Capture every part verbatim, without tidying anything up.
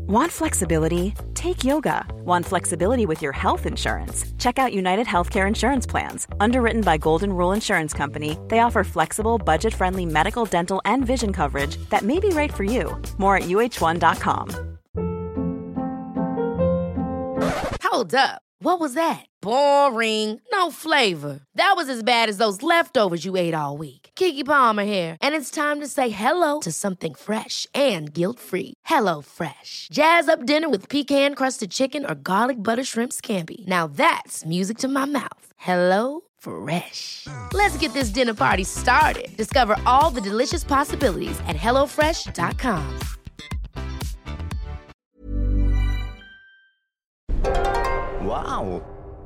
Want flexibility? Take yoga. Want flexibility with your health insurance? Check out United Healthcare Insurance Plans. Underwritten by Golden Rule Insurance Company, they offer flexible, budget-friendly medical, dental, and vision coverage that may be right for you. More at U H one dot com. Hold up. What was that? Boring. No flavor. That was as bad as those leftovers you ate all week. Keke Palmer here, and it's time to say hello to something fresh and guilt-free. Hello Fresh. Jazz up dinner with pecan-crusted chicken or garlic butter shrimp scampi. Now that's music to my mouth. Hello Fresh. Let's get this dinner party started. Discover all the delicious possibilities at hello fresh dot com. Wow.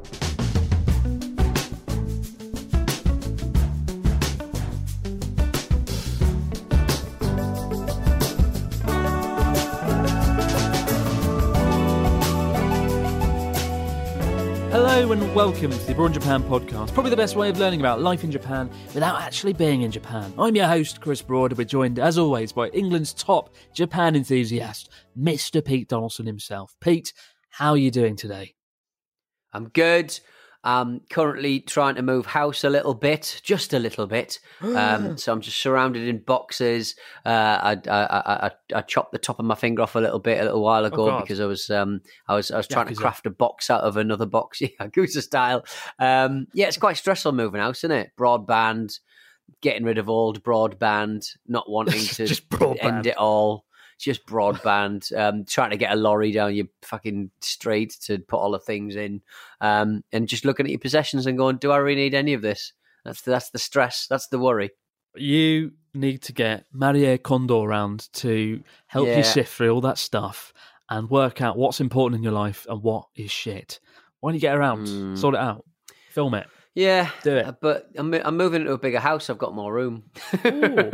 Hello and welcome to the Abroad in Japan podcast, probably the best way of learning about life in Japan without actually being in Japan. I'm your host, Chris Broad, and we're joined, as always, by England's top Japan enthusiast, Mister Pete Donaldson himself. Pete, how are you doing today? I'm good. I'm currently trying to move house a little bit, just a little bit. Um, so I'm just surrounded in boxes. Uh, I, I, I, I chopped the top of my finger off a little bit a little while ago oh because I was um, I was I was trying Yakuza. to craft a box out of another box, yeah, Yakuza style. Um, yeah, it's quite stressful moving house, isn't it? Broadband, getting rid of old broadband, not wanting to Just broadband. end it all. Just broadband, um, trying to get a lorry down your fucking street to put all the things in, um, and just looking at your possessions and going, do I really need any of this? That's the, that's the stress. That's the worry. You need to get Marie Kondo around to help Yeah. you sift through all that stuff and work out what's important in your life and what is shit. Why don't you get around, Mm. sort it out, film it? Yeah, Do it. uh, but I'm, I'm moving into a bigger house. I've got more room. Ooh.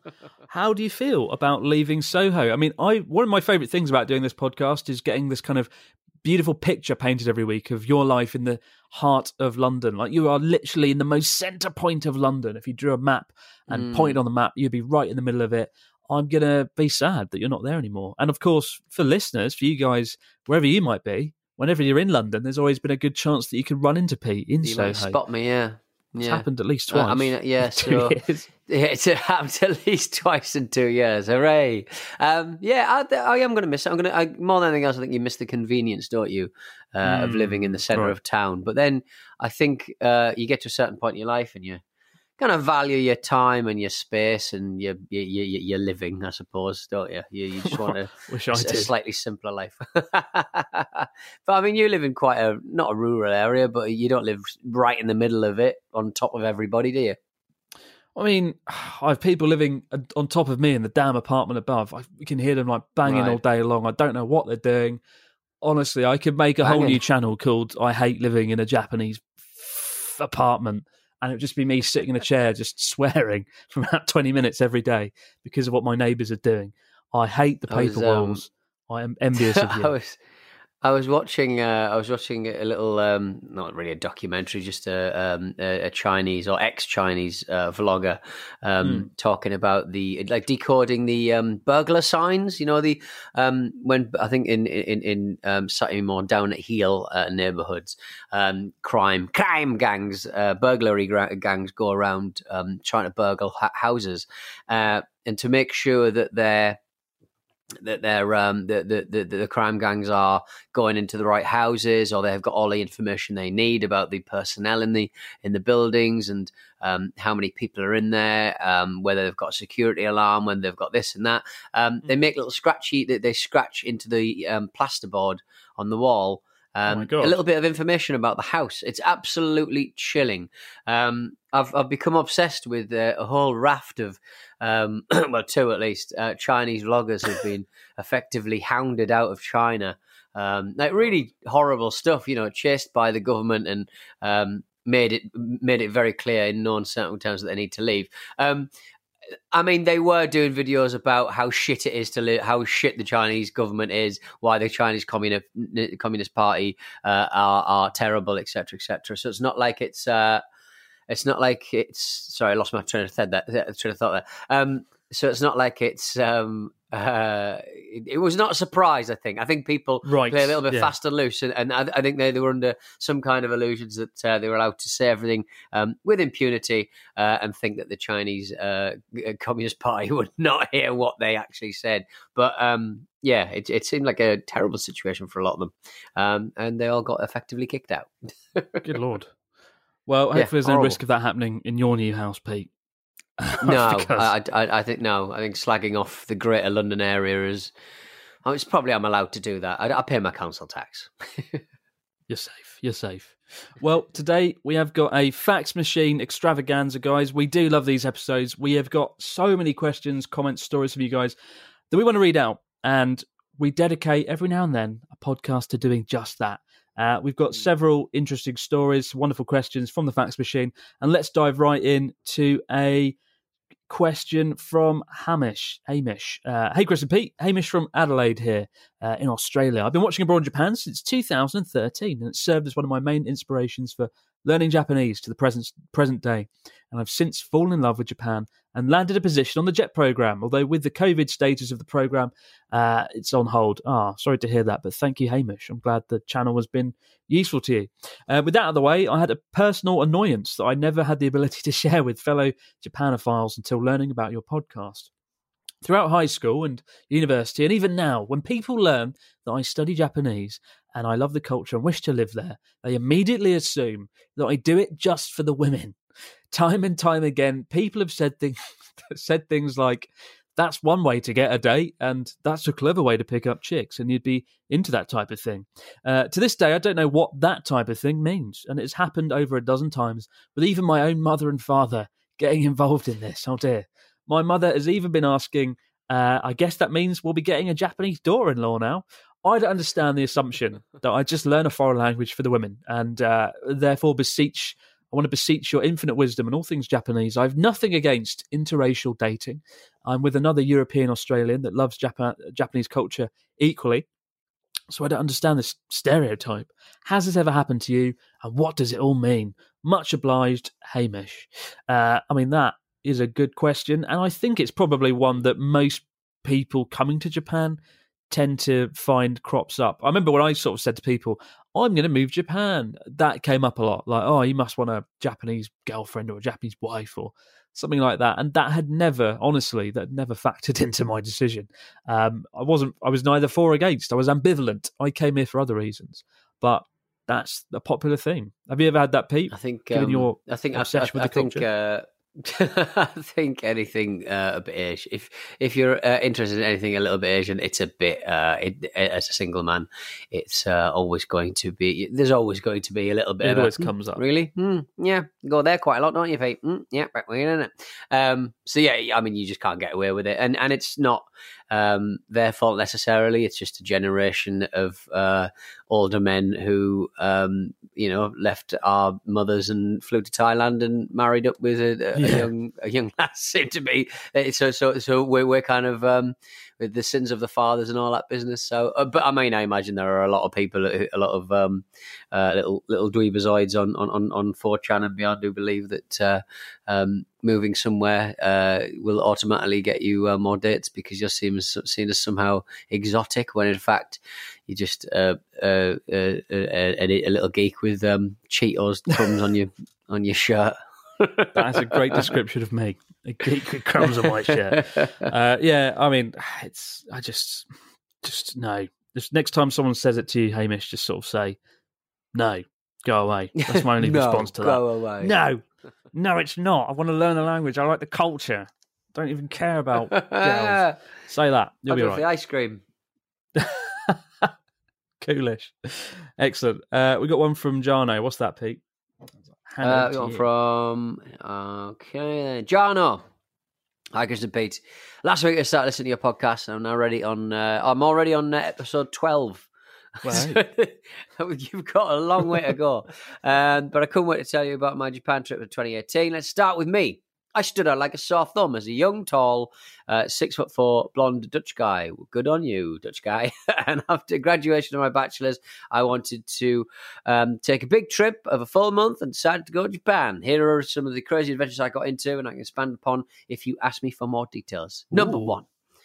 How do you feel about leaving Soho? I mean, I one of my favourite things about doing this podcast is getting this kind of beautiful picture painted every week of your life in the heart of London. Like you are literally in the most centre point of London. If you drew a map and Mm. pointed on the map, you'd be right in the middle of it. I'm going to be sad that you're not there anymore. And of course, for listeners, for you guys, wherever you might be, whenever you're in London, there's always been a good chance that you could run into Pete in You Soho. might spot me, yeah. It's yeah. happened at least Uh, twice. I mean, yeah, in two so years. yeah, it's happened at least twice in two years. Hooray! Um, yeah, I, I am going to miss it. I'm going to more than anything else. I think you miss the convenience, don't you, uh, Mm, of living in the centre right. of town. But then I think uh, you get to a certain point in your life, and you kind of value your time and your space and your your your, your living, I suppose, don't you? You, you just want to Wish I a did. slightly simpler life. But I mean, you live in quite a not a rural area, but you don't live right in the middle of it, on top of everybody, do you? I mean, I have people living on top of me in the damn apartment above. I can hear them like banging Right. all day long. I don't know what they're doing. Honestly, I could make a whole Banging. new channel called I Hate Living in a Japanese f- Apartment. And it would just be me sitting in a chair just swearing for about twenty minutes every day because of what my neighbours are doing. I hate the I was, paper um, walls. I am envious of I you. was, I was watching, uh, I was watching a little, um, not really a documentary, just a, um, a, a Chinese or ex-Chinese uh, vlogger um, talking about the like decoding the um, burglar signs. You know, the um, when I think in in in um, slightly more down at heel uh, neighborhoods, um, crime crime gangs, uh, burglary gra- gangs go around um, trying to burgle ha- houses, uh, and to make sure that they're that they're um the, the the the crime gangs are going into the right houses, or they've got all the information they need about the personnel in the in the buildings, and um how many people are in there, um whether they've got a security alarm, when they've got this and that. Um they make little scratchy that they scratch into the um plasterboard on the wall. Um, Oh my a God. little bit of information about the house. It's absolutely chilling. Um, I've I've become obsessed with uh, a whole raft of, um, well, two at least, uh, Chinese vloggers who've been effectively hounded out of China. Um, like really horrible stuff, you know, chased by the government and um, made it made it very clear in no uncertain terms that they need to leave. Um, I mean, they were doing videos about how shit it is to live, how shit the Chinese government is, why the Chinese Communist Communist Party uh, are are terrible, et cetera, et cetera. So it's not like it's uh, it's not like it's. Sorry, I lost my train of thought. That train of thought there. Um, so it's not like it's um, Uh, it, it was not a surprise, I think. I think people Right, play a little bit yeah. fast and loose, and, and I, I think they, they were under some kind of illusions that uh, they were allowed to say everything um, with impunity uh, and think that the Chinese uh, Communist Party would not hear what they actually said. But um, yeah, it, it seemed like a terrible situation for a lot of them, um, and they all got effectively kicked out. Good Lord. Well, hopefully Yeah, there's no horrible. risk of that happening in your new house, Pete. No, Because- I, I, I think no. I think slagging off the Greater London area is. Oh, it's probably I'm allowed to do that. I, I pay my council tax. You're safe. You're safe. Well, today we have got a fax machine extravaganza, guys. We do love these episodes. We have got so many questions, comments, stories from you guys that we want to read out. And we dedicate every now and then a podcast to doing just that. Uh, we've got several interesting stories, wonderful questions from the fax machine. And let's dive right in to a question from Hamish. Hamish. Uh, hey, Chris and Pete. Hamish from Adelaide here uh, in Australia. I've been watching Abroad in Japan since two thousand thirteen, and it's served as one of my main inspirations for learning Japanese to the present present day. And I've since fallen in love with Japan and landed a position on the JET program, although with the COVID status of the program, uh, it's on hold. Ah, sorry to hear that, but thank you, Hamish. I'm glad the channel has been useful to you. Uh, with that out of the way, I had a personal annoyance that I never had the ability to share with fellow Japanophiles until learning about your podcast. Throughout high school and university, and even now, when people learn that I study Japanese and I love the culture and wish to live there, they immediately assume that I do it just for the women. Time and time again, people have said things, said things like, that's one way to get a date, and that's a clever way to pick up chicks, and you'd be into that type of thing. Uh, to this day, I don't know what that type of thing means, and it's happened over a dozen times, with even my own mother and father getting involved in this. Oh dear. My mother has even been asking, uh, I guess that means we'll be getting a Japanese daughter-in-law now. I don't understand the assumption that I just learn a foreign language for the women, and uh, therefore beseech I want to beseech your infinite wisdom in all things Japanese. I have nothing against interracial dating. I'm with another European Australian that loves Japan, Japanese culture equally. So I don't understand this stereotype. Has this ever happened to you? And what does it all mean? Much obliged, Hamish. Uh, I mean, that is a good question. And I think it's probably one that most people coming to Japan tend to find crops up. I remember when I sort of said to people, I'm going to move to Japan. That came up a lot. Like, oh, you must want a Japanese girlfriend or a Japanese wife or something like that. And that had never, honestly, that had never factored into my decision. Um, I wasn't, I was neither for or against. I was ambivalent. I came here for other reasons. But that's a popular theme. Have you ever had that, Pete? I think, Given um, your I think, obsession I, I, with the I think, culture? uh, I think anything uh, a bit Asian. If if you're uh, interested in anything a little bit Asian, it's a bit. Uh, it, as a single man, it's uh, always going to be. There's always going to be a little bit. It of a, always comes up. Really? Mm, yeah, you go there quite a lot, don't you, Pete? Mm, yeah, right, isn't it? Um, so yeah, I mean, you just can't get away with it, and and it's not um, their fault necessarily. It's just a generation of uh, older men who, um, you know, left our mothers and flew to Thailand and married up with a, a, Yeah. a young a young lad. Seem to be so so so we're we're kind of um, with the sins of the fathers and all that business. So, uh, but I mean, I imagine there are a lot of people, a lot of um, uh, little little dweebazoids on on on on four chan and beyond who believe that uh, um, moving somewhere uh, will automatically get you uh, more dates because you're seen as, seen as somehow exotic, when in fact you're just uh, uh, uh, a, a, a little geek with um, Cheetos crumbs on your on your shirt. That's a great description of me. A geek with crumbs on my shirt. Uh, yeah, I mean, it's. I just, just no. Just next time someone says it to you, Hamish, just sort of say, "No, go away." That's my only No, response to that. go away. No, no, it's not. I want to learn the language. I like the culture. Don't even care about girls. Say that. You'll I'll be go all for the right. ice cream. Coolish. Excellent. Uh, we got one from Jarno. What's that, Pete? Hand over Uh, to we got you. from okay, then. Jarno. Hi, Chris and Pete. Last week I started listening to your podcast, and I'm now ready on. Uh, I'm already on uh, episode twelve. Wow. You've got a long way to go, um, but I couldn't wait to tell you about my Japan trip of twenty eighteen. Let's start with me. I stood out like a sore thumb as a young, tall, uh, six foot four, blonde Dutch guy. Good on you, Dutch guy. And after graduation of my bachelor's, I wanted to um, take a big trip of a full month and decided to go to Japan. Here are some of the crazy adventures I got into, and I can expand upon if you ask me for more details. Number Ooh. one.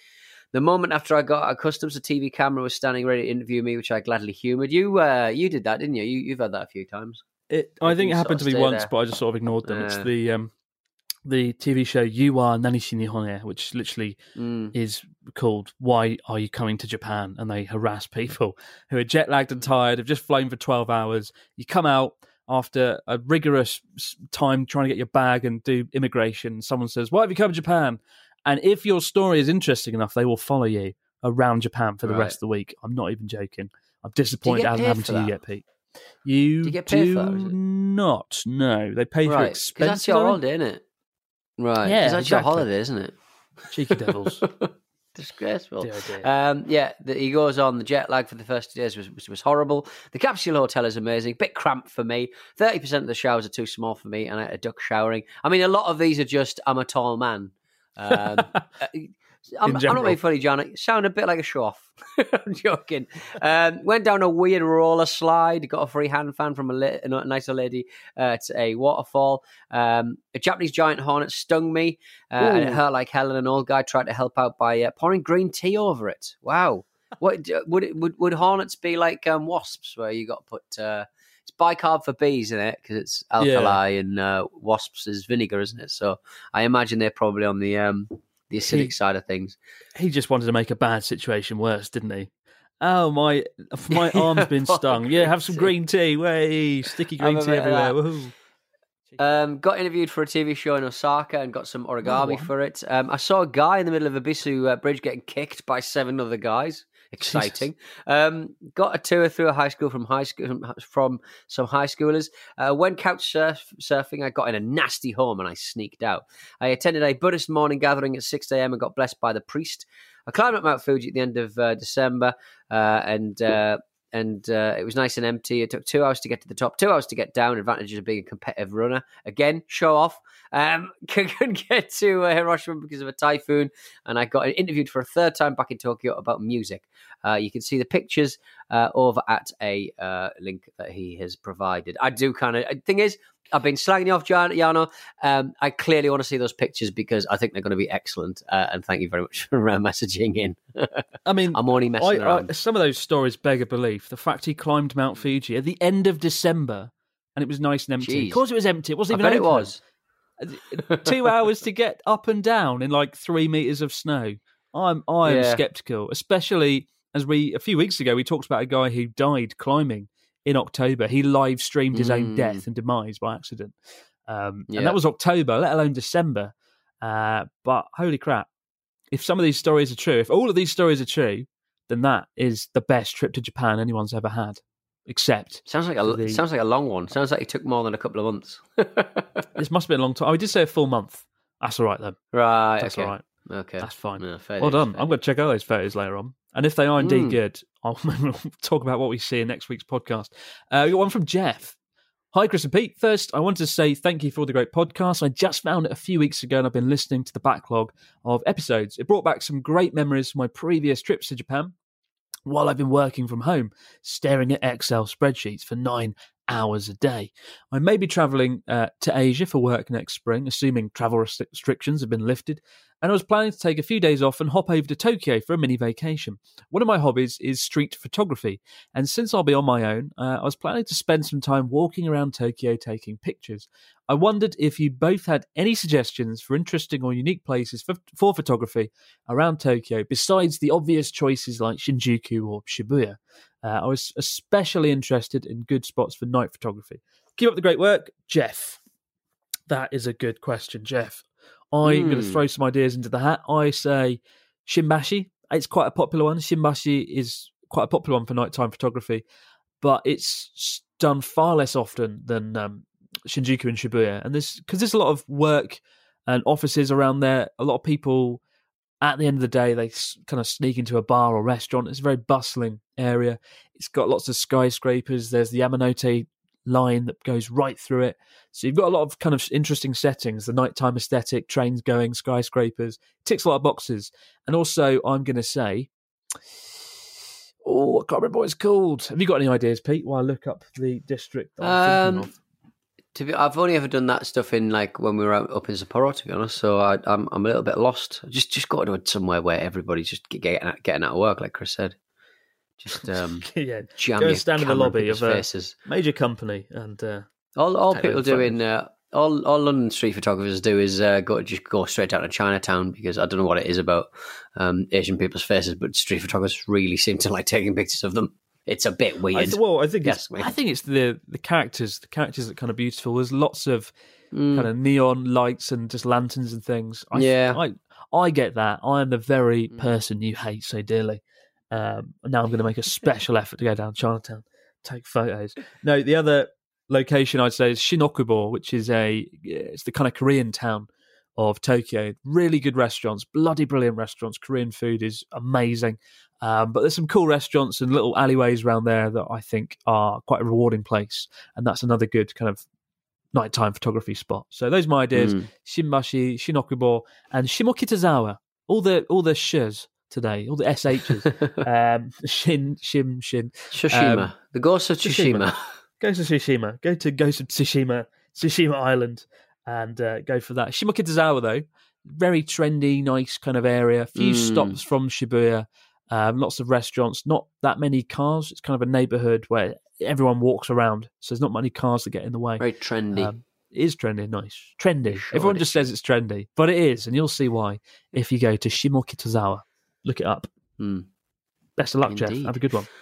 the moment after I got accustomed to T V camera was standing ready to interview me, which I gladly humoured. You uh, you did that, didn't you? you? You've had that a few times. It, I think it happened to me once, there. but I just sort of ignored them. Uh, it's the um, the T V show You Are Nanishi Nihone, which literally mm. is called Why Are You Coming to Japan? And they harass people who are jet lagged and tired, have just flown for twelve hours. You come out after a rigorous time trying to get your bag and do immigration. Someone says, why have you come to Japan? And if your story is interesting enough, they will follow you around Japan for the right. rest of the week. I'm not even joking. I'm disappointed it hasn't happened to that? you yet, Pete. You do, you get paid do for that, is it? not. No, they pay right. for expenses. Because that's your holiday, isn't it? Right. Yeah, Because that's exactly. your holiday, isn't it? Cheeky devils. Disgraceful. Dear, dear. Um, yeah, the, he goes on. The jet lag for the first two days was, was, was horrible. The capsule hotel is amazing. Bit cramped for me. thirty percent of the showers are too small for me, and I had a duck showering. I mean, a lot of these are just, I'm a tall man. Um, I'm, I'm not being funny, John. You sound a bit like a show-off. I'm joking. Um, went down a weird roller slide. Got a free hand fan from a, la- a nicer lady at a waterfall. Um, a Japanese giant hornet stung me, uh, and it hurt like hell. And an old guy tried to help out by uh, pouring green tea over it. Wow. What would it, would would hornets be like um, wasps, where you got to put? Uh, it's bicarb for bees in it because it's alkali, yeah. and uh, wasps is vinegar, isn't it? So I imagine they're probably on the um, the acidic he, side of things. He just wanted to make a bad situation worse, didn't he? Oh, my my arm's been stung. Yeah, have some green tea. Way sticky green tea everywhere. Woohoo. Um, got interviewed for a T V show in Osaka and got some origami oh, for it. Um, I saw a guy in the middle of Ibisu uh, Bridge getting kicked by seven other guys. Exciting. Um, got a tour through a high school from high school from some high schoolers. Uh, went couch surf, surfing. I got in a nasty home and I sneaked out. I attended a Buddhist morning gathering at six a.m. and got blessed by the priest. I climbed up Mount Fuji at the end of uh, December uh, and uh, and uh, it was nice and empty. It took two hours to get to the top, two hours to get down. Advantages of being a competitive runner. Again, show off. Um, couldn't get to uh, Hiroshima because of a typhoon, and I got interviewed for a third time back in Tokyo about music. Uh, you can see the pictures uh, over at a uh, link that he has provided. I do kind of... Thing is, I've been slagging you off, Jano. Um, I clearly want to see those pictures because I think they're going to be excellent. Uh, and thank you very much for uh, messaging in. I mean, I'm only messing I, around. I, some of those stories beg a belief. The fact he climbed Mount Fuji at the end of December and it was nice and empty. Jeez. Of course it was empty. It wasn't I even bet open. it was. Two hours to get up and down in like three meters of snow. I'm I'm Yeah. skeptical, especially as we a few weeks ago we talked about a guy who died climbing in October. He live streamed his own Mm. death and demise by accident, um, Yeah. and that was October, let alone December. Uh, but holy crap! If some of these stories are true, if all of these stories are true, then that is the best trip to Japan anyone's ever had. Except Sounds like a the- sounds like a long one. Sounds like it took more than a couple of months. this must have been a long time. Oh, we did say a full month. That's all right then. Right. That's okay. all right. Okay. That's fine. Yeah, fair Well dues, done. fair I'm going to check out those photos later on. And if they are indeed Mm. good, I'll talk about what we see in next week's podcast. Uh, we got one from Jeff. Hi, Chris and Pete. First, I wanted to say thank you for all the great podcasts. I just found it a few weeks ago and I've been listening to the backlog of episodes. It brought back some great memories from my previous trips to Japan while I've been working from home, staring at Excel spreadsheets for nine hours a day. I may be travelling uh, to Asia for work next spring, assuming travel rest- restrictions have been lifted, and I was planning to take a few days off and hop over to Tokyo for a mini vacation. One of my hobbies is street photography, and since I'll be on my own, uh, I was planning to spend some time walking around Tokyo taking pictures. I wondered if you both had any suggestions for interesting or unique places for, for photography around Tokyo, besides the obvious choices like Shinjuku or Shibuya. Uh, I was especially interested in good spots for night photography. Keep up the great work, Jeff. That is a good question, Jeff. I'm Mm. going to throw some ideas into the hat. I say Shimbashi. It's quite a popular one. Shimbashi is quite a popular one for nighttime photography, but it's done far less often than um, Shinjuku and Shibuya. And this because there's a lot of work and offices around there. A lot of people, at the end of the day, they s- kind of sneak into a bar or restaurant. It's a very bustling area. It's got lots of skyscrapers. There's the Yamanote line that goes right through it. So you've got a lot of kind of interesting settings, the nighttime aesthetic, trains going, skyscrapers. Ticks a lot of boxes. And also, I'm going to say, oh, I can't remember what it's called. Have you got any ideas, Pete, while I look up the district that I'm Um, thinking of? To be, I've only ever done that stuff in like when we were out, up in Sapporo, to be honest. So I, I'm I'm a little bit lost. Just just got to it somewhere where everybody's just getting getting out of work, like Chris said. Just um, yeah, jam go your and stand in the camera lobby in of a faces. major company and uh, all all take people those do photos. in uh, all all London street photographers do is uh, go just go straight down to Chinatown, because I don't know what it is about um, Asian people's faces, but street photographers really seem to like taking pictures of them. It's a bit weird. I th- well, I think Yes, it's mate. I think it's the the characters. The characters are kind of beautiful. There's lots of Mm. kind of neon lights and just lanterns and things. I, Yeah. I I get that. I am the very person you hate so dearly. Um, and now I'm going to make a special effort to go down Chinatown, take photos. No, the other location I'd say is Shinokubo, which is a it's the kind of Korean town of Tokyo. Really good restaurants, bloody brilliant restaurants. Korean food is amazing. Um, but there's some cool restaurants and little alleyways around there that I think are quite a rewarding place. And that's another good kind of nighttime photography spot. So those are my ideas. Mm. Shinbashi, Shinokubo, and Shimokitazawa. All the all the shs today, all the S Hs. um, shin, shim, shin. Tsushima. Um, the Ghost of Tsushima. Tsushima. Go to Tsushima. Go to Ghost of Tsushima, Tsushima Island, and uh, go for that. Shimokitazawa, though, very trendy, nice kind of area. A few Mm. stops from Shibuya. Um, lots of restaurants. Not that many cars. It's kind of a neighbourhood where everyone walks around, so there's not many cars that get in the way. Very trendy. Um, it is trendy, nice. Trendy. Sure Everyone it just says it's trendy, but it is, and you'll see why if you go to Shimokitazawa. Look it up. Mm. Best of luck, Jeff. Indeed. Have a good one.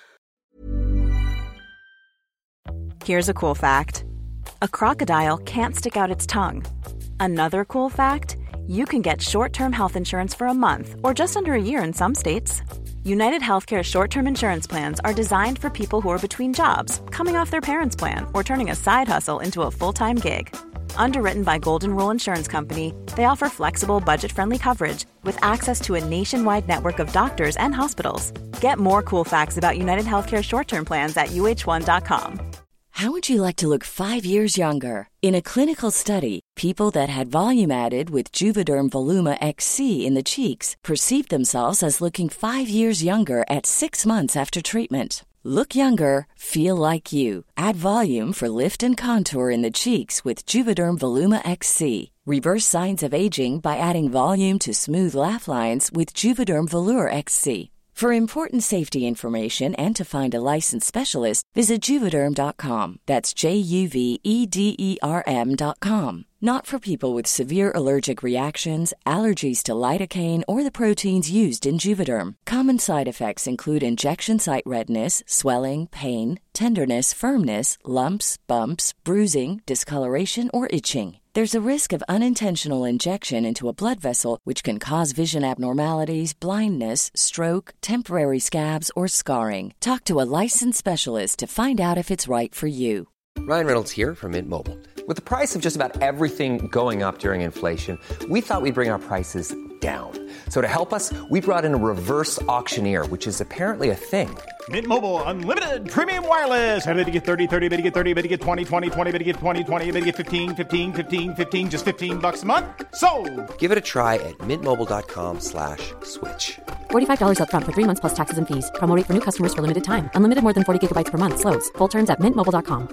Here's a cool fact. A crocodile can't stick out its tongue. Another cool fact, you can get short-term health insurance for a month or just under a year in some states. United Healthcare short-term insurance plans are designed for people who are between jobs, coming off their parents' plan, or turning a side hustle into a full-time gig. Underwritten by Golden Rule Insurance Company, they offer flexible, budget-friendly coverage with access to a nationwide network of doctors and hospitals. Get more cool facts about United Healthcare short-term plans at U H one dot com. How would you like to look five years younger? In a clinical study, people that had volume added with Juvederm Voluma X C in the cheeks perceived themselves as looking five years younger at six months after treatment. Look younger, feel like you. Add volume for lift and contour in the cheeks with Juvederm Voluma X C. Reverse signs of aging by adding volume to smooth laugh lines with Juvederm Volure X C. For important safety information and to find a licensed specialist, visit Juvederm dot com. That's J U V E D E R M dot com. Not for people with severe allergic reactions, allergies to lidocaine, or the proteins used in Juvederm. Common side effects include injection site redness, swelling, pain, tenderness, firmness, lumps, bumps, bruising, discoloration, or itching. There's a risk of unintentional injection into a blood vessel, which can cause vision abnormalities, blindness, stroke, temporary scabs, or scarring. Talk to a licensed specialist to find out if it's right for you. Ryan Reynolds here from Mint Mobile. With the price of just about everything going up during inflation, we thought we'd bring our prices down. So to help us, we brought in a reverse auctioneer, which is apparently a thing. Mint Mobile Unlimited Premium Wireless. How to get thirty, thirty, how to get thirty, how to get twenty, twenty, twenty, how to get twenty, twenty, how to get fifteen, fifteen, fifteen, fifteen, just fifteen bucks a month? Sold! Give it a try at mintmobile.com slash switch. forty-five dollars up front for three months plus taxes and fees. Promo rate for new customers for limited time. Unlimited more than forty gigabytes per month. Slows full terms at mint mobile dot com.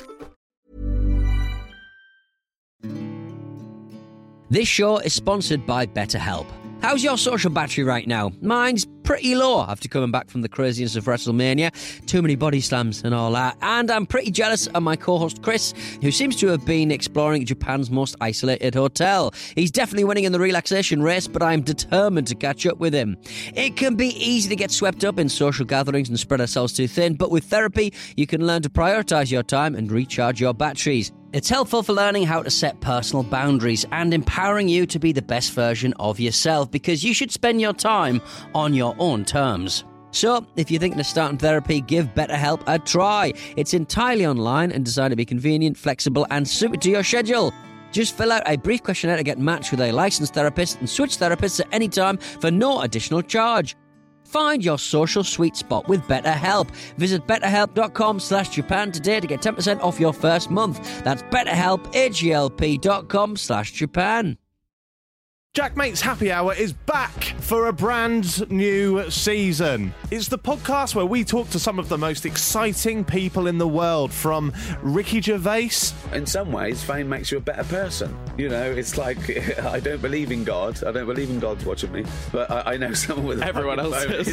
This show is sponsored by BetterHelp. How's your social battery right now? Mine's pretty low after coming back from the craziness of WrestleMania. Too many body slams and all that. And I'm pretty jealous of my co-host Chris, who seems to have been exploring Japan's most isolated hotel. He's definitely winning in the relaxation race, but I'm determined to catch up with him. It can be easy to get swept up in social gatherings and spread ourselves too thin, but with therapy, you can learn to prioritise your time and recharge your batteries. It's helpful for learning how to set personal boundaries and empowering you to be the best version of yourself, because you should spend your time on your own terms. So, if you're thinking of starting therapy, give BetterHelp a try. It's entirely online and designed to be convenient, flexible, and suited to your schedule. Just fill out a brief questionnaire to get matched with a licensed therapist and switch therapists at any time for no additional charge. Find your social sweet spot with BetterHelp. Visit betterhelp.com slash Japan today to get ten percent off your first month. That's betterhelp, H E L P dot com slash Japan. Jackmate's Happy Hour is back for a brand new season. It's the podcast where we talk to some of the most exciting people in the world, from Ricky Gervais. In some ways, fame makes you a better person. You know, it's like, I don't believe in God. I don't believe in God's watching me. But I, I know someone with... Everyone else is.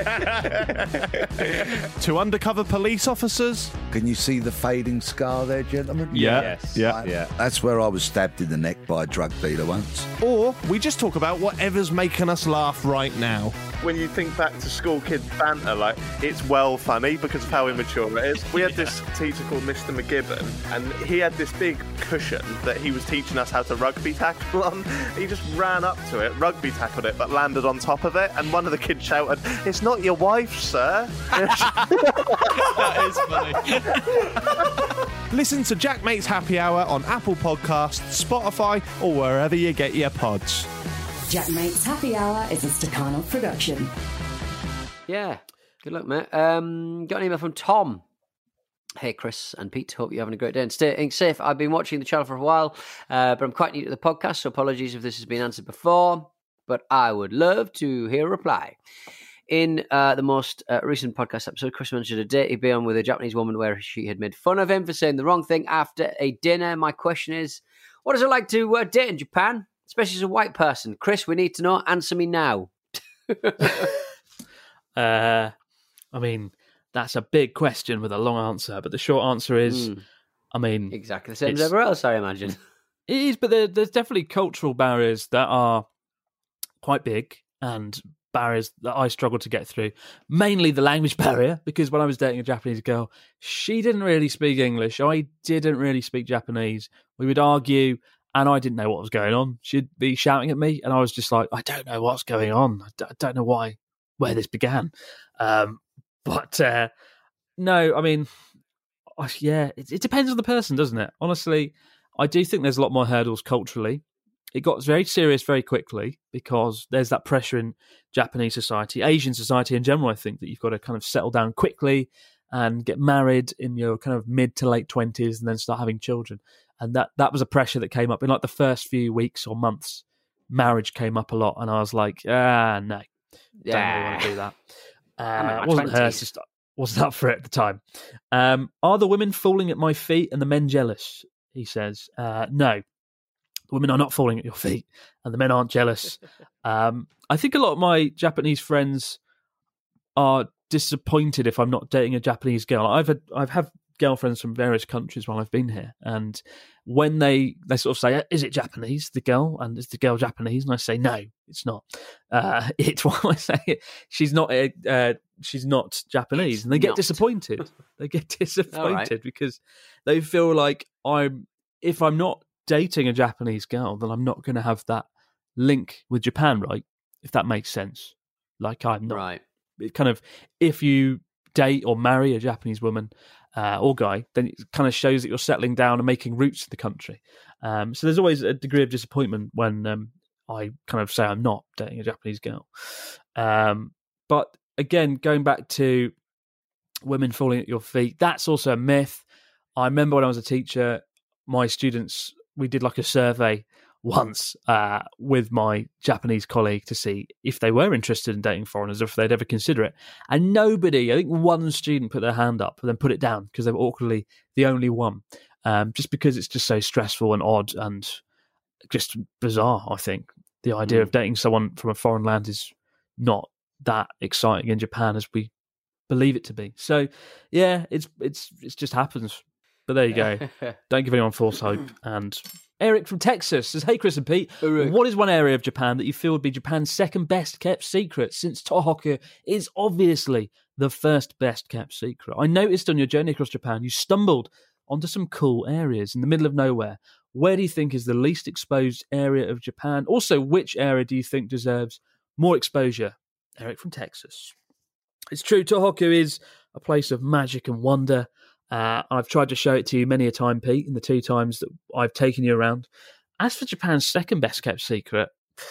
To undercover police officers. Can you see the fading scar there, gentlemen? Yeah. Yes. Yeah. Right. Yeah. That's where I was stabbed in the neck by a drug dealer once. Or we just talk about whatever's making us laugh right now. When you think back to school kids banter, like, it's well funny because of how immature it is. We had this teacher called Mister McGibbon, and he had this big cushion that he was teaching us how to rugby tackle on. He just ran up to it, rugby tackled it, but landed on top of it, and one of the kids shouted, "It's not your wife, sir." That is funny. Listen to Jackmate's Happy Hour on Apple Podcasts, Spotify, or wherever you get your pods. Jackmate's Happy Hour is a Stakhanov production. Yeah, good luck, mate. Um, got an email from Tom. Hey, Chris and Pete, hope you're having a great day and staying safe. I've been watching the channel for a while, uh, but I'm quite new to the podcast, so apologies if this has been answered before, but I would love to hear a reply. In uh, the most uh, recent podcast episode, Chris mentioned a date he'd been on with a Japanese woman where she had made fun of him for saying the wrong thing after a dinner. My question is, what is it like to uh, date in Japan, especially as a white person? Chris, we need to know. Answer me now. uh, I mean, that's a big question with a long answer, but the short answer is, mm. I mean... Exactly the same as everywhere else, I imagine. It is, but there, there's definitely cultural barriers that are quite big, and barriers that I struggle to get through. Mainly the language barrier, because when I was dating a Japanese girl, she didn't really speak English. I didn't really speak Japanese. We would argue, and I didn't know what was going on. She'd be shouting at me, and I was just like, I don't know what's going on. I, d- I don't know why, where this began. Um, but uh, no, I mean, yeah, it, it depends on the person, doesn't it? Honestly, I do think there's a lot more hurdles culturally. It got very serious very quickly because there's that pressure in Japanese society, Asian society in general. I think that you've got to kind of settle down quickly and get married in your kind of mid to late twenties and then start having children. And that, that was a pressure that came up in like the first few weeks or months. Marriage came up a lot, and I was like, ah, no, yeah. don't really want to do that. Uh, it wasn't her, just wasn't up for it at the time. Um, are the women falling at my feet and the men jealous? He says, uh, no. The women are not falling at your feet, and the men aren't jealous. Um, I think a lot of my Japanese friends are disappointed if I'm not dating a Japanese girl. I've had, I've had girlfriends from various countries while I've been here, and when they, they sort of say, "Is it Japanese?" the girl, and is the girl Japanese? And I say, "No, it's not." Uh, it's why I say she's not. Uh, she's not Japanese, it's and they get not. disappointed. They get disappointed right. because they feel like I'm. If I'm not dating a Japanese girl, then I'm not going to have that link with Japan, right? If that makes sense. Like I'm not. Right. It kind of, if you date or marry a Japanese woman uh, or guy, then it kind of shows that you're settling down and making roots in the country. Um, so there's always a degree of disappointment when um, I kind of say I'm not dating a Japanese girl. Um, but again, going back to women falling at your feet, that's also a myth. I remember when I was a teacher, my students, we did like a survey once uh, with my Japanese colleague to see if they were interested in dating foreigners or if they'd ever consider it. And nobody, I think one student put their hand up and then put it down because they were awkwardly the only one, um, just because it's just so stressful and odd and just bizarre, I think. The idea mm. of dating someone from a foreign land is not that exciting in Japan as we believe it to be. So, yeah, it's it's it just happens. But there you go. Don't give anyone false hope. And Eric from Texas says, hey, Chris and Pete, Eric. What is one area of Japan that you feel would be Japan's second best kept secret, since Tohoku is obviously the first best kept secret? I noticed on your journey across Japan, you stumbled onto some cool areas in the middle of nowhere. Where do you think is the least exposed area of Japan? Also, which area do you think deserves more exposure? Eric from Texas. It's true, Tohoku is a place of magic and wonder. Uh, I've tried to show it to you many a time, Pete, in the two times that I've taken you around. As for Japan's second best kept secret,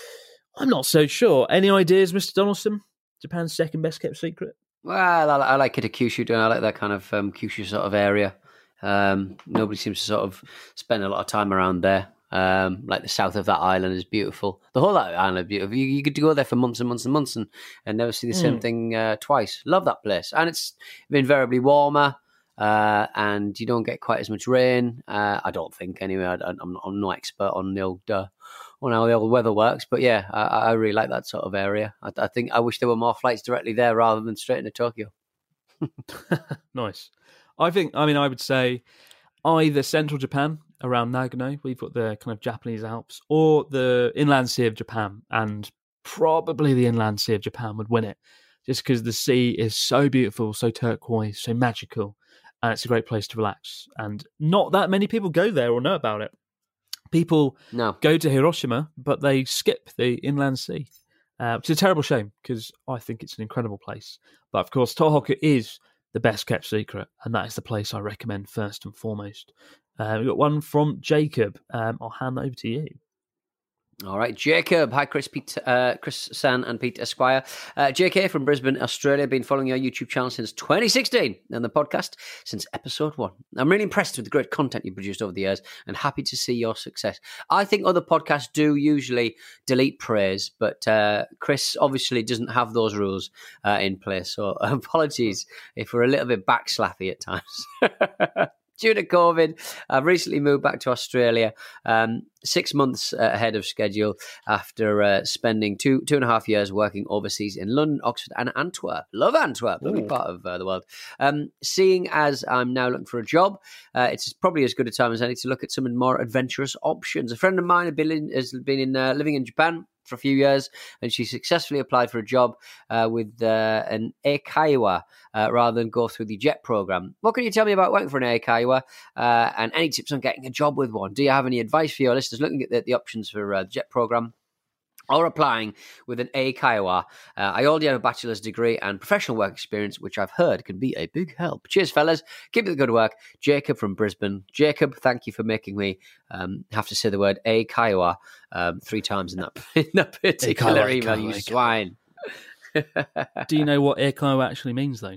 I'm not so sure. Any ideas, Mister Donaldson? Japan's second best kept secret? Well, I, I like it at Kyushu, don't I? I like that kind of um, Kyushu sort of area. Um, nobody seems to sort of spend a lot of time around there. Um, like the south of that island is beautiful. The whole of that island is beautiful. You, you get to go there for months and months and months and, and never see the same Mm. thing uh, twice. Love that place. And it's invariably warmer. Uh, and you don't get quite as much rain. Uh, I don't think, anyway. I, I'm, I'm no expert on the old uh, on how the old weather works, but yeah, I, I really like that sort of area. I, I think I wish there were more flights directly there rather than straight into Tokyo. Nice. I think. I mean, I would say either central Japan around Nagano, we've got the kind of Japanese Alps, or the inland sea of Japan, and probably the inland sea of Japan would win it, just because the sea is so beautiful, so turquoise, so magical. And it's a great place to relax. And not that many people go there or know about it. People no. go to Hiroshima, but they skip the inland sea, uh, which is a terrible shame because I think it's an incredible place. But of course, Tohoku is the best kept secret, and that is the place I recommend first and foremost. Uh, we've got one from Jacob. Um, I'll hand that over to you. All right, Jacob. Hi, Chris, Pete, uh, Chris San and Pete Esquire. Uh, J K from Brisbane, Australia. Been following your YouTube channel since twenty sixteen and the podcast since episode one. I'm really impressed with the great content you produced over the years and happy to see your success. I think other podcasts do usually delete praise, but uh, Chris obviously doesn't have those rules uh, in place. So apologies if we're a little bit backslappy at times. Due to COVID, I've recently moved back to Australia, um, six months uh, ahead of schedule after uh, spending two two and a half years working overseas in London, Oxford and Antwerp. Love Antwerp, lovely Ooh. part of uh, the world. Um, seeing as I'm now looking for a job, uh, it's probably as good a time as any to look at some more adventurous options. A friend of mine has been in, has been in uh, living in Japan for a few years, and she successfully applied for a job uh, with uh, an Eikaiwa uh, rather than go through the JET program. What can you tell me about working for an Eikaiwa uh, and any tips on getting a job with one? Do you have any advice for your listeners looking at the, the options for uh, the JET program or applying with an Eikaiwa? Uh, I already have a bachelor's degree and professional work experience, which I've heard can be a big help. Cheers, fellas. Keep up the good work. Jacob from Brisbane. Jacob, thank you for making me um, have to say the word Eikaiwa um, three times in that, in that particular Eikaiwa, email, Eikaiwa, you Eikaiwa. swine. Do you know what Eikaiwa actually means, though?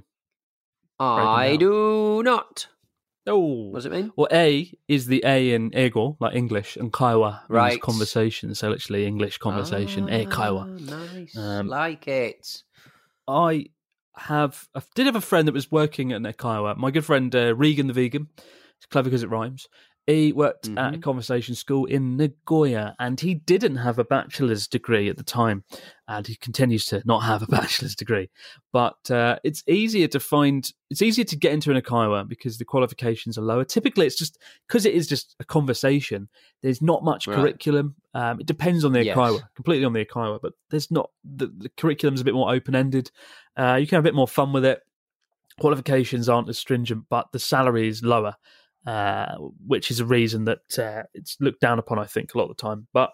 I do not. Oh, what does it mean? Well, A is the A in Ego, like English, and Kaiwa means Right. conversation. So literally English conversation. Ah, Eikaiwa. Nice. Um, like it. I have, I did have a friend that was working at Eikaiwa. My good friend uh, Regan the Vegan. It's clever because it rhymes. He worked Mm-hmm. at a conversation school in Nagoya, and he didn't have a bachelor's degree at the time, and he continues to not have a bachelor's degree. But uh, it's easier to find, it's easier to get into an Eikaiwa because the qualifications are lower. Typically, it's just because it is just a conversation. There's not much Right. curriculum. Um, it depends on the Yes. Eikaiwa, completely on the Eikaiwa, but there's not the, the curriculum's a bit more open ended. Uh, you can have a bit more fun with it. Qualifications aren't as stringent, but the salary is lower. Uh, which is a reason that uh, it's looked down upon, I think, a lot of the time. But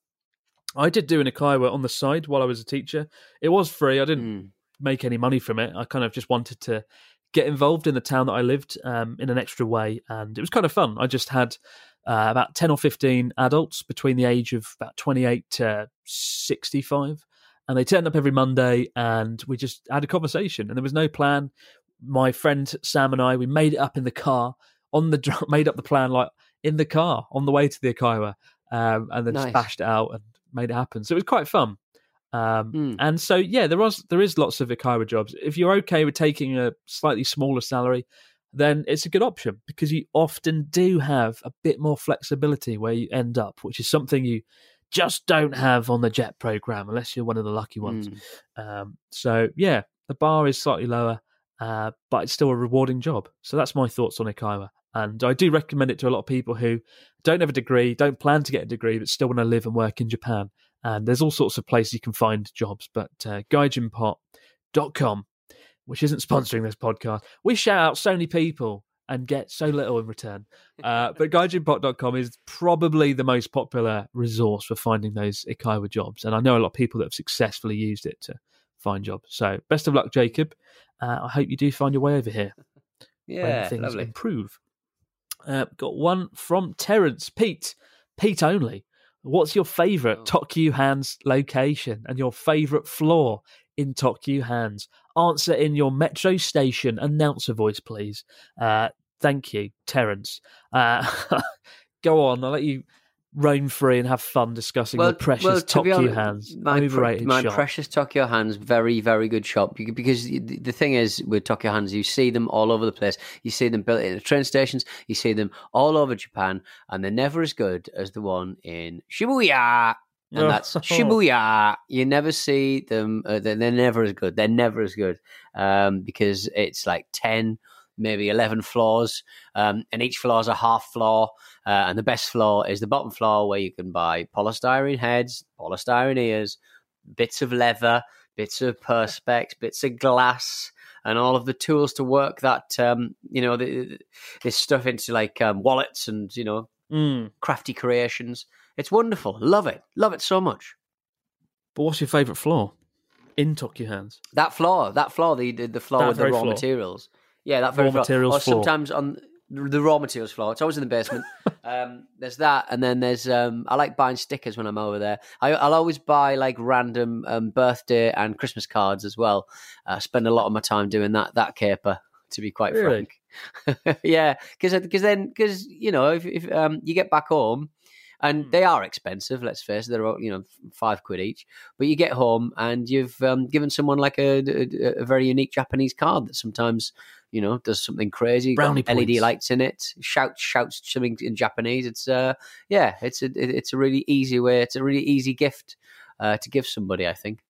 I did do an Eikaiwa on the side while I was a teacher. It was free. I didn't Mm. make any money from it. I kind of just wanted to get involved in the town that I lived um, in an extra way. And it was kind of fun. I just had uh, about ten or fifteen adults between the age of about twenty-eight to sixty-five. And they turned up every Monday and we just had a conversation. And there was no plan. My friend Sam and I, we made it up in the car. On the dr- made up the plan like in the car on the way to the Eikaiwa, um, and then Nice. just bashed it out and made it happen. So it was quite fun. Um, Mm. And so yeah, there was there is lots of Eikaiwa jobs. If you're okay with taking a slightly smaller salary, then it's a good option because you often do have a bit more flexibility where you end up, which is something you just don't have on the JET program unless you're one of the lucky ones. Mm. Um, so yeah, the bar is slightly lower. Uh, but it's still a rewarding job. So that's my thoughts on Eikaiwa. And I do recommend it to a lot of people who don't have a degree, don't plan to get a degree, but still want to live and work in Japan. And there's all sorts of places you can find jobs. But uh, gaijin pot dot com, which isn't sponsoring this podcast, we shout out so many people and get so little in return. Uh, but gaijin pot dot com is probably the most popular resource for finding those Eikaiwa jobs. And I know a lot of people that have successfully used it to find jobs. So best of luck, Jacob. Uh, I hope you do find your way over here. Yeah, when things lovely. improve. Uh, got one from Terence. Pete. Pete only. What's your favourite Oh. Tokyu Hands location and your favourite floor in Tokyu Hands? Answer in your metro station announcer voice, please. Uh, thank you, Terence. Uh, go on. I'll let you roam free and have fun discussing Well, the precious well, to be Tokyo honest, Hands. My, Overrated my shop. precious Tokyo Hands, very, very good shop. Beca- Because the the thing is, with Tokyo Hands, you see them all over the place. You see them built in the train stations. You see them all over Japan, and they're never as good as the one in Shibuya. And Oh. that's Shibuya. You never see them. Uh, they're, they're never as good. They're never as good um, because it's like ten, maybe eleven floors, um, and each floor is a half floor. Uh, and the best floor is the bottom floor, where you can buy polystyrene heads, polystyrene ears, bits of leather, bits of perspex, bits of glass, and all of the tools to work that um, you know the, this stuff into like um, wallets and you know Mm. crafty creations. It's wonderful. Love it. Love it so much. But what's your favourite floor in Tokyo Hands? That floor, that floor, the the, the floor That with the very raw floor. materials. Yeah, that Raw very floor. materials Or floor. sometimes on the raw materials floor. It's always in the basement. um, there's that, and then there's um, I like buying stickers when I'm over there. I, I'll always buy like random um, birthday and Christmas cards as well. I uh, spend a lot of my time doing that that caper, to be quite Really? frank. Yeah, because because then because you know if, if um, you get back home. And Hmm. they are expensive, let's face it. They're all, you know, five quid each. But you get home and you've um, given someone like a, a, a very unique Japanese card that sometimes, you know, does something crazy. Brownie got L E D points. lights in it. Shouts shouts something in Japanese. It's uh, yeah, it's a it's a really easy way. It's a really easy gift uh, to give somebody, I think.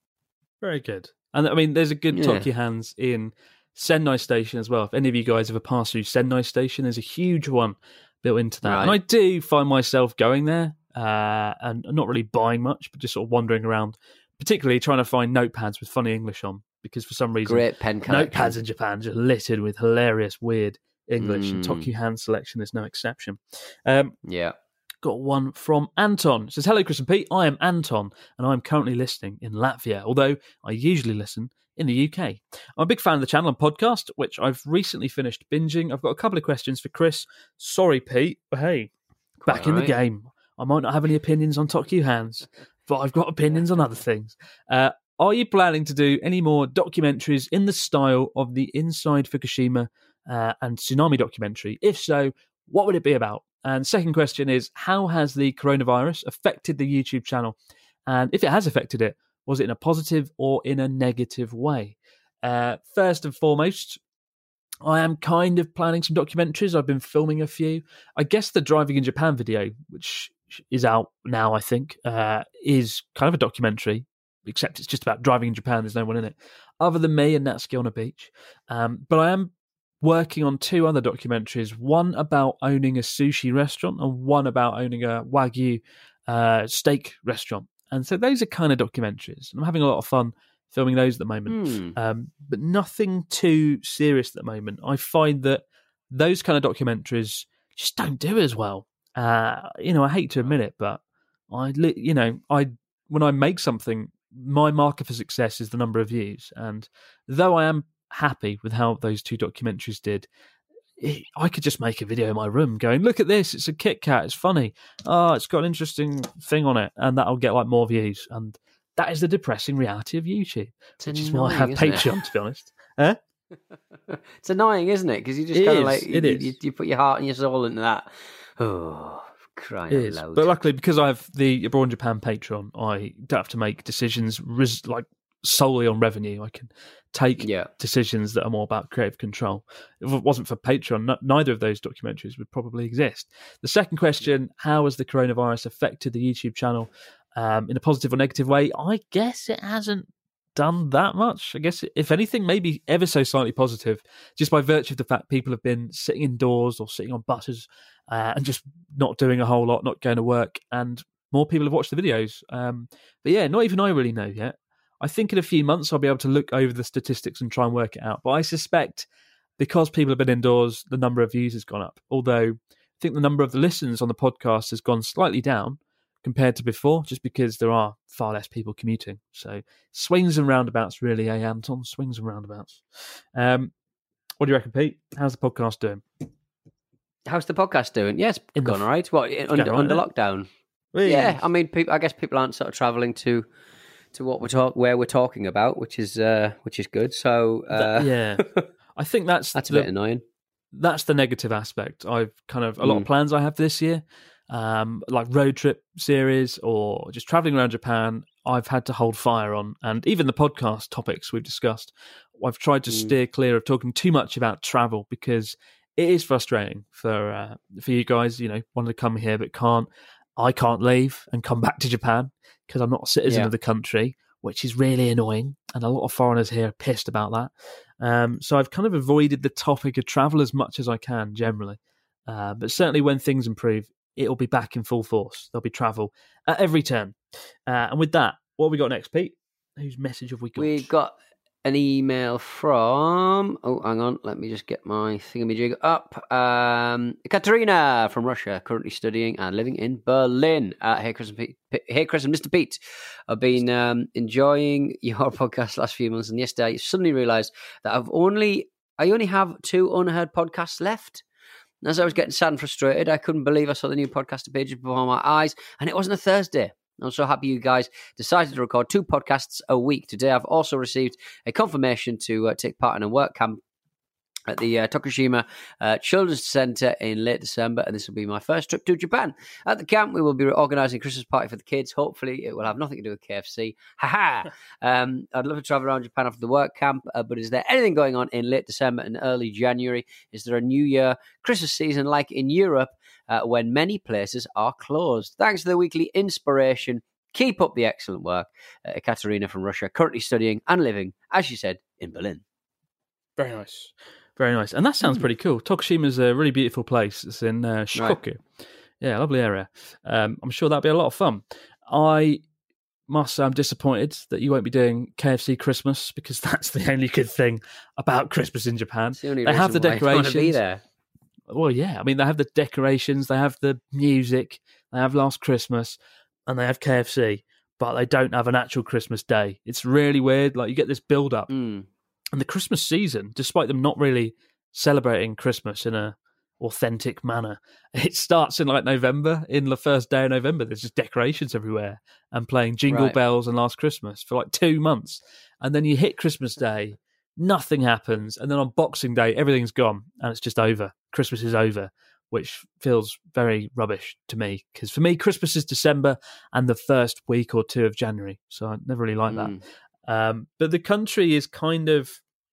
Very good. And I mean, there's a good Yeah. Tokyo Hands in Sendai Station as well. If any of you guys ever pass through Sendai Station, there's a huge one built into that. Right. And I do find myself going there uh, and not really buying much, but just sort of wandering around, particularly trying to find notepads with funny English on, because for some reason, Great pen collection. notepads in Japan just littered with hilarious, weird English, and Mm. Tokyo Hands selection is no exception. Um, Yeah. Got one from Anton. It says, hello, Chris and Pete. I am Anton, and I'm currently listening in Latvia, although I usually listen in the U K. I'm a big fan of the channel and podcast, which I've recently finished binging. I've got a couple of questions for Chris. Sorry, Pete, but hey, back in the alright. game. I might not have any opinions on Tokyo Hands, but I've got opinions on other things. Uh, are you planning to do any more documentaries in the style of the Inside Fukushima uh, and Tsunami documentary? If so, what would it be about? And second question is, how has the coronavirus affected the YouTube channel? And if it has affected it, was it in a positive or in a negative way? Uh, first and foremost, I am kind of planning some documentaries. I've been filming a few. I guess the Driving in Japan video, which is out now, I think, uh, is kind of a documentary, except it's just about driving in Japan. There's no one in it other than me and Natsuki on a beach. Um, but I am working on two other documentaries, one about owning a sushi restaurant and one about owning a Wagyu uh, steak restaurant. And so those are kind of documentaries. I'm having a lot of fun filming those at the moment, Hmm. um, but nothing too serious at the moment. I find that those kind of documentaries just don't do as well. Uh, you know, I hate to admit it, but I, li- you know, I when I make something, my marker for success is the number of views. And though I am happy with how those two documentaries did, it, I could just make a video in my room going, look at this, it's a Kit Kat, it's funny, oh, it's got an interesting thing on it, and that'll get like more views. And that is the depressing reality of YouTube, It's which is why I have annoying, isn't it? Patreon, to be honest. Huh? It's annoying, isn't it? Because you just It kind of is, like it you, is. You, you put your heart and your soul into that. Oh, crying It out is. loud! But luckily, because I have the Abroad in Japan Patreon, I don't have to make decisions res- like solely on revenue. I can take Yeah. decisions that are more about creative control. If it wasn't for Patreon, n- neither of those documentaries would probably exist. The second question, how has the coronavirus affected the YouTube channel um, in a positive or negative way? I guess it hasn't done that much. I guess, if anything, maybe ever so slightly positive, just by virtue of the fact people have been sitting indoors or sitting on buses uh, and just not doing a whole lot, not going to work, and more people have watched the videos. Um, but yeah, not even I really know yet. I think in a few months I'll be able to look over the statistics and try and work it out. But I suspect because people have been indoors, the number of views has gone up. Although I think the number of the listens on the podcast has gone slightly down compared to before, just because there are far less people commuting. So swings and roundabouts, really, eh, Anton? Swings and roundabouts. Um, what do you reckon, Pete? How's the podcast doing? How's the podcast doing? Yeah, it's In the gone f- all right. What It's under, going all under right, lockdown? Really? Yeah, I mean, people, I guess people aren't sort of travelling to to what we're talk where we're talking about, which is uh, which is good. So uh, That- yeah, I think that's that's a the, bit annoying. that's the negative aspect. I've kind of a lot Mm. of plans I have this year, um, like road trip series or just traveling around Japan, I've had to hold fire on. And even the podcast topics we've discussed, I've tried to mm. steer clear of talking too much about travel because it is frustrating for uh, for you guys, you know, wanting to come here but can't. I can't leave and come back to Japan because I'm not a citizen yeah. of the country, which is really annoying. And a lot of foreigners here are pissed about that. Um, so I've kind of avoided the topic of travel as much as I can generally. Uh, but certainly when things improve, it'll be back in full force. There'll be travel at every turn. Uh, and with that, what have we got next, Pete? Whose message have we got? We got an email from, oh, hang on, let me just get my thingamajig up. Um, Katerina from Russia, currently studying and living in Berlin. Uh, hey, Chris and Pete, hey, Chris and Mister Pete. I've been um, enjoying your podcast the last few months, and yesterday I suddenly realised that I've only, I only have two unheard podcasts left. And as I was getting sad and frustrated, I couldn't believe I saw the new podcast pages before my eyes, and it wasn't a Thursday. I'm so happy you guys decided to record two podcasts a week. Today, I've also received a confirmation to uh, take part in a work camp at the uh, Tokushima uh, Children's Centre in late December, and this will be my first trip to Japan. At the camp, we will be organising a Christmas party for the kids. Hopefully, it will have nothing to do with K F C. Ha-ha! um, I'd love to travel around Japan after the work camp, uh, but is there anything going on in late December and early January? Is there a New Year Christmas season like in Europe uh, when many places are closed? Thanks for the weekly inspiration. Keep up the excellent work. Uh, Katerina from Russia, currently studying and living, as she said, in Berlin. Very nice. Very nice. And that sounds pretty cool. Tokushima's a really beautiful place. It's in uh, Shikoku. Right. Yeah, lovely area. Um, I'm sure that'll be a lot of fun. I must say I'm disappointed that you won't be doing K F C Christmas because that's the only good thing about Christmas in Japan. The only they have the decorations. Be there. Well, yeah. I mean, they have the decorations, they have the music, they have Last Christmas, and they have K F C, but they don't have an actual Christmas day. It's really weird. Like, you get this build-up. Mm. And the Christmas season, despite them not really celebrating Christmas in a authentic manner, it starts in like November. In the first day of November, there's just decorations everywhere and playing Jingle right. Bells and Last Christmas for like two months. And then you hit Christmas Day, nothing happens. And then on Boxing Day, everything's gone and it's just over. Christmas is over, which feels very rubbish to me. Because for me, Christmas is December and the first week or two of January. So I never really like Mm. that. Um, but the country is kind of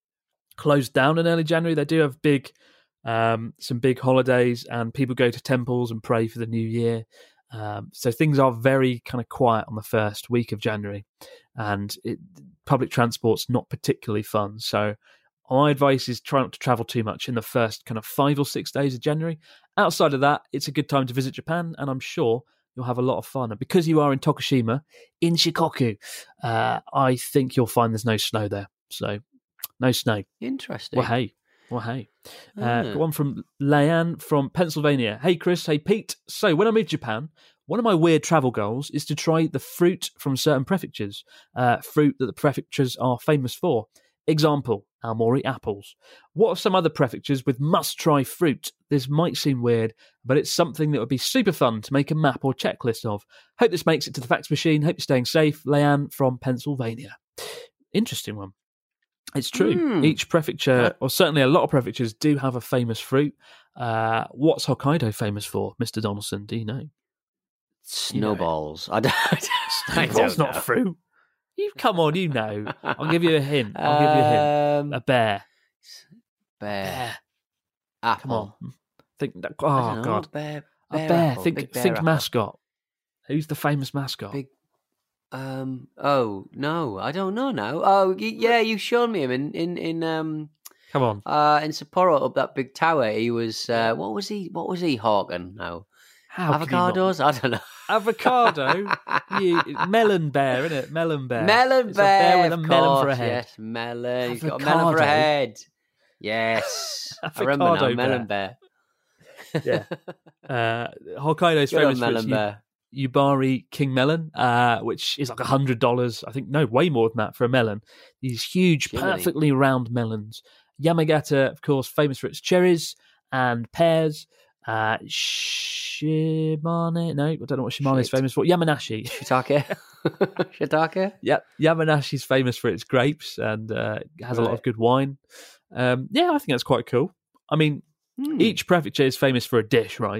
closed down in early January. They do have big, um, some big holidays, and people go to temples and pray for the new year. Um, so things are very kind of quiet on the first week of January, and it, public transport's not particularly fun. So my advice is try not to travel too much in the first kind of five or six days of January. Outside of that, it's a good time to visit Japan, and I'm sure you'll have a lot of fun. And because you are in Tokushima, in Shikoku, uh, I think you'll find there's no snow there. So, no snow. Interesting. Well, hey. Well, hey. Uh, Ah. got one from Leanne from Pennsylvania. Hey, Chris. Hey, Pete. So, when I'm in Japan, one of my weird travel goals is to try the fruit from certain prefectures, uh, fruit that the prefectures are famous for. Example, Aomori apples. What are some other prefectures with must-try fruit? This might seem weird, but it's something that would be super fun to make a map or checklist of. Hope this makes it to the fax machine. Hope you're staying safe. Leanne from Pennsylvania. Interesting one. It's true. Mm. Each prefecture, or certainly a lot of prefectures, do have a famous fruit. Uh, what's Hokkaido famous for, Mister Donaldson? Do you know? Snowballs. You know. I don't, I Snowballs, don't not know. fruit. You come on, you know. I'll give you a hint. I'll give you a hint. Um, A bear. Bear. Bear. Apple. Come on. Think that. I Oh don't know, God. Bear, A bear bear. apple, Think. big bear think apple. mascot. Who's the famous mascot? Big. Um. Oh no, I don't know now. Oh y- yeah, you showed me him in in in um. Come on. Uh, in Sapporo, up that big tower. He was. Uh, what was he? What was he hawking now? How can you not- Avocados? I don't know. Avocado. you, melon bear, isn't it? Melon bear. Melon It's bear. a bear with a of melon for a course, head. Yes, melon. He's got a melon for a Avocado. head. Yes, I remember now. Avocado Melon bear. Yeah. Uh, Hokkaido's Good old famous for its melon bear. U- Yubari King melon, uh, which is like a hundred dollars. I think no, way more than that for a melon. These huge, Jiminy. perfectly round melons. Yamagata, of course, famous for its cherries and pears. Uh, Shimane, no, I don't know what Shimane is Shit. famous for. Yamanashi. Shiitake. Shiitake. Yeah, Yamanashi's famous for its grapes and uh, has a lot Right. of good wine. Um, yeah, I think that's quite cool. I mean, Hmm. each prefecture is famous for a dish, right?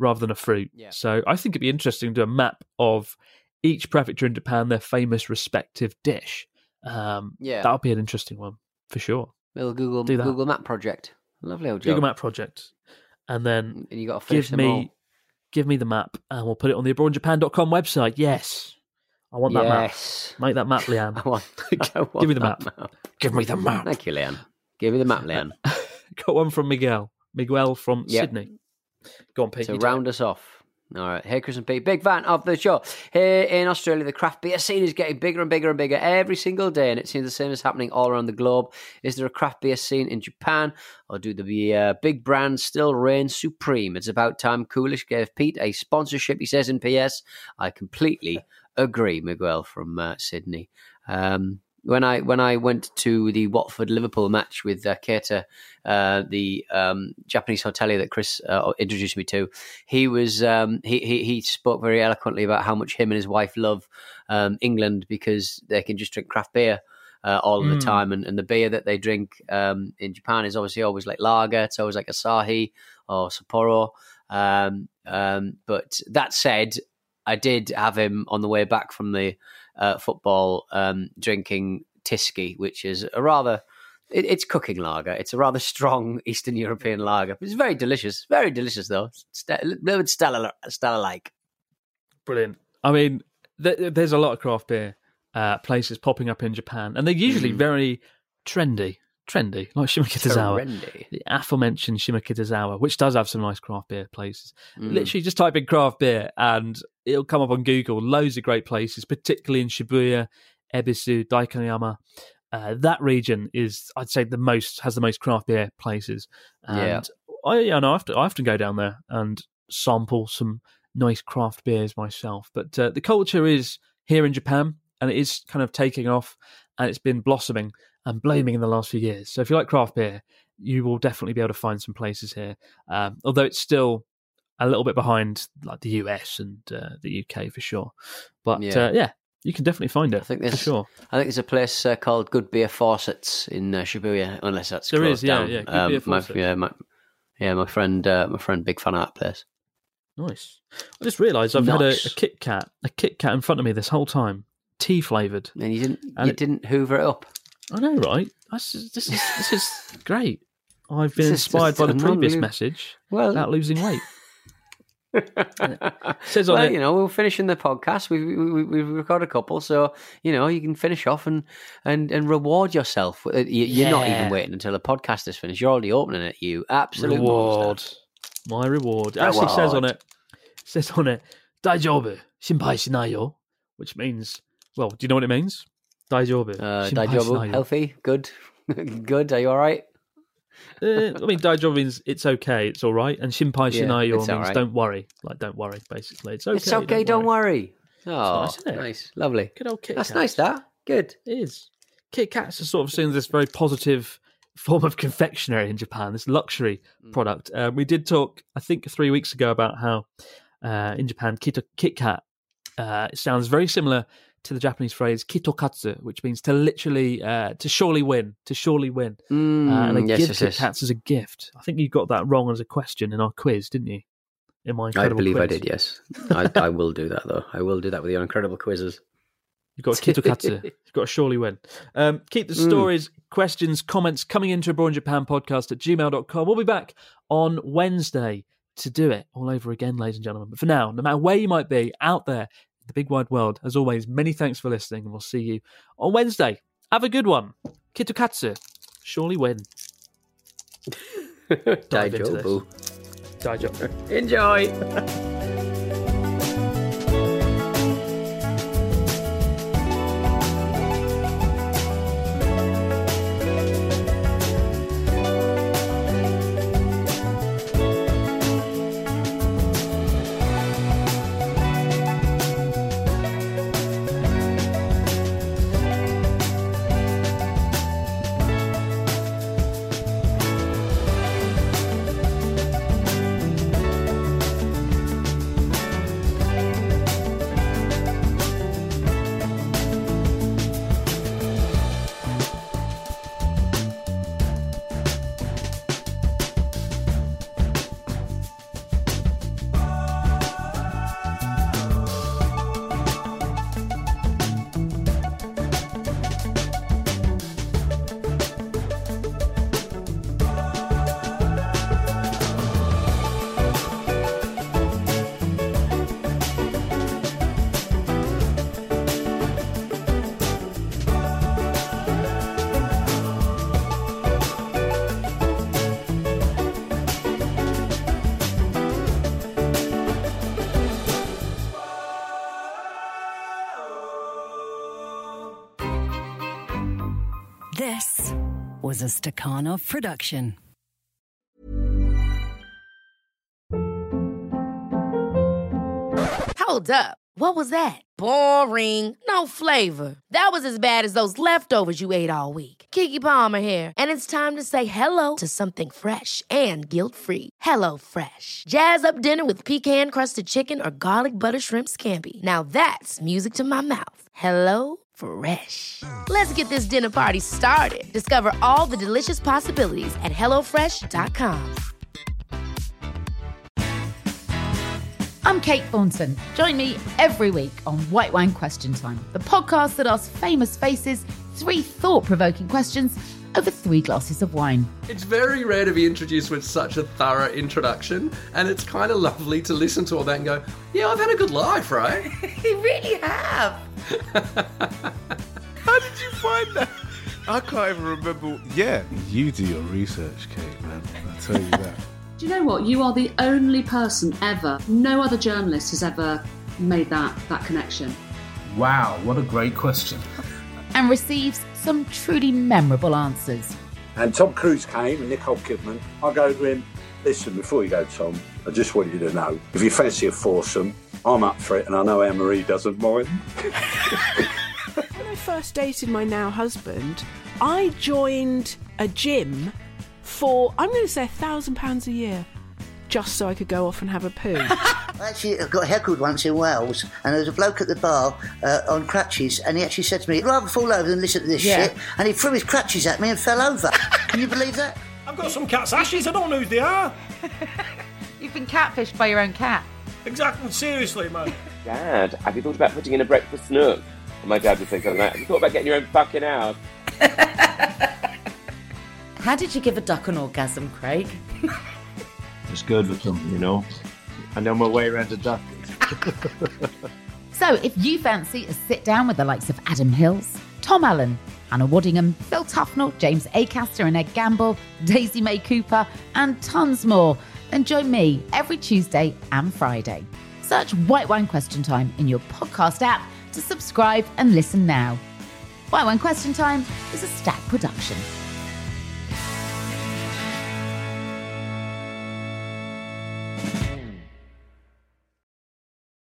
rather than a fruit. Yeah. So I think it'd be interesting to do a map of each prefecture in Japan, their famous respective dish. Um, Yeah. That would be an interesting one, for sure. Little Google Do that. Google Map project. Lovely old job. Google Map project. And then And you got to finish give them me all. give me the map and we'll put it on the abroad japan dot com website. Yes. I want that Yes. map. Make that map, Leanne. I want, I want Give me the that map. Give me the map. Thank you, Leanne. Give me the map, Leanne. Got one from Miguel. Miguel from Yep. Sydney. Go on, Pete. To you do round us off. All right. Hey, Chris and Pete, big fan of the show. Here in Australia, the craft beer scene is getting bigger and bigger and bigger every single day, and it seems the same is happening all around the globe. Is there a craft beer scene in Japan, or do the uh, big brands still reign supreme? It's about time Coolish gave Pete a sponsorship, he says in P S. I completely agree, Miguel from uh, Sydney. Um, When I when I went to the Watford Liverpool match with uh, Keita, uh, the um, Japanese hotelier that Chris uh, introduced me to, he was um, he, he he spoke very eloquently about how much him and his wife love um, England because they can just drink craft beer uh, all of Mm. the time, and, and the beer that they drink um, in Japan is obviously always like lager. It's always like Asahi or Sapporo. Um, um, but that said, I did have him on the way back from the uh, football um, drinking Tiski, which is a rather, it, it's cooking lager. It's a rather strong Eastern European lager. It's very delicious. Very delicious, though. St- a little bit Stella, Stella-like. Brilliant. I mean, th- there's a lot of craft beer uh, places popping up in Japan, and they're usually Mm. very trendy. Trendy, like Shimokitazawa. Trendy. The aforementioned Shimokitazawa, which does have some nice craft beer places. Mm. Literally, just type in craft beer and it'll come up on Google. Loads of great places, particularly in Shibuya, Ebisu, Daikanyama. Uh, that region is, I'd say, the most has the most craft beer places. And Yeah. I, you know, I often, I often go down there and sample some nice craft beers myself. But uh, the culture is here in Japan, and it is kind of taking off, and it's been blossoming and blooming in the last few years. So if you like craft beer, you will definitely be able to find some places here. Um, although it's still a little bit behind like the U S and uh, the U K for sure. But Yeah. uh, yeah, you can definitely find it I think for there's, sure. I think there's a place uh, called Good Beer Faucets in uh, Shibuya, unless that's There closed is, yeah, down. yeah, Good Beer my, Faucets. yeah, my, yeah, my friend, uh, my friend, big fan of that place. Nice. I just realised I've had a, Nice. a Kit Kat, a Kit Kat in front of me this whole time, tea flavoured. And you didn't, And you it- didn't hoover it up. I know, right? That's, this is this is great. I've been This is inspired just by the previous unbelievable. message Well- about losing weight. Says on well, it- you know, we're finishing the podcast. We've we, we've recorded a couple, so you know you can finish off and and, and reward yourself. You- You're not Yeah. even waiting until the podcast is finished. You're already opening it. You absolute Reward. monster. My reward. It actually says on it, says on it, Daijobu, shinpai shinai yo, which means, well, do you know what it means? Daijobu. Uh, shinpai Daijobu, shinai yo. healthy, good, good. Are you all right? Uh, I mean, Daijobu means it's okay, it's all right. And shinpai Yeah, shinai yo it's all means right. don't worry. Like, don't worry, basically. It's okay. it's okay. Don't worry. Oh, nice, isn't it? nice, lovely. Good old Kit That's Kats. nice. That good. It is. Kit Kats are sort of seen as this very positive form of confectionery in Japan, this luxury product. Uh, we did talk, I think, three weeks ago about how uh, in Japan, Kit, Kit Kat uh, it sounds very similar to the Japanese phrase kitokatsu, which means to literally, uh, to surely win, to surely win. Mm, uh, and they yes, give yes, Kit yes. Kats as a gift. I think you got that wrong as a question in our quiz, didn't you? In my I incredible believe I quiz. did. Yes, I, I will do that though. I will do that with your incredible quizzes. You've got Kitokatsu. You've got to surely win. Um, keep the Mm. stories, questions, comments coming into Abroad in Japan podcast at gmail dot com. We'll be back on Wednesday to do it all over again, ladies and gentlemen. But for now, no matter where you might be out there in the big wide world, as always, many thanks for listening, and we'll see you on Wednesday. Have a good one. Kitokatsu. Surely win. Dive into this. Daijobu. Daijobu. Enjoy. was a Stakhanov production. Hold up. What was that? Boring. No flavor. That was as bad as those leftovers you ate all week. Keke Palmer here, and it's time to say hello to something fresh and guilt-free. Hello Fresh. Jazz up dinner with pecan-crusted chicken or garlic butter shrimp scampi. Now that's music to my mouth. Hello Fresh. Let's get this dinner party started. Discover all the delicious possibilities at hello fresh dot com. I'm Kate Thornton. Join me every week on White Wine Question Time, the podcast that asks famous faces three thought-provoking questions over three glasses of wine. It's very rare to be introduced with such a thorough introduction, and it's kind of lovely to listen to all that and go, yeah, I've had a good life, right? You really have. How did you find that? I can't even remember. Yeah, you do your research, Kate, man. I'll tell you that. Do you know what? You are the only person ever, no other journalist has ever made that, that connection. Wow, what a great question. And receives some truly memorable answers. And Tom Cruise came and Nicole Kidman. I go to him, listen, before you go, Tom, I just want you to know, if you fancy a foursome, I'm up for it, and I know Anne-Marie doesn't mind. When I first dated my now husband, I joined a gym for, I'm going to say, a thousand pounds a year, just so I could go off and have a poo. Actually, I got heckled once in Wales, and there was a bloke at the bar uh, on crutches, and he actually said to me, I'd rather fall over than listen to this Yeah. shit, and he threw his crutches at me and fell over. Can you believe that? I've got some cat's ashes, I don't know who they are. You've been catfished by your own cat. Exactly, seriously, man. Dad, have you thought about putting in a breakfast nook? And my dad would say something like, have you thought about getting your own fucking house? How did you give a duck an orgasm, Craig? Just good with them, you know. I know my way around a duck. So if you fancy a sit down with the likes of Adam Hills, Tom Allen, Hannah Waddingham, Phil Tufnell, James Acaster and Ed Gamble, Daisy May Cooper, and tons more, then join me every Tuesday and Friday. Search White Wine Question Time in your podcast app to subscribe and listen now. White Wine Question Time is a Stack production.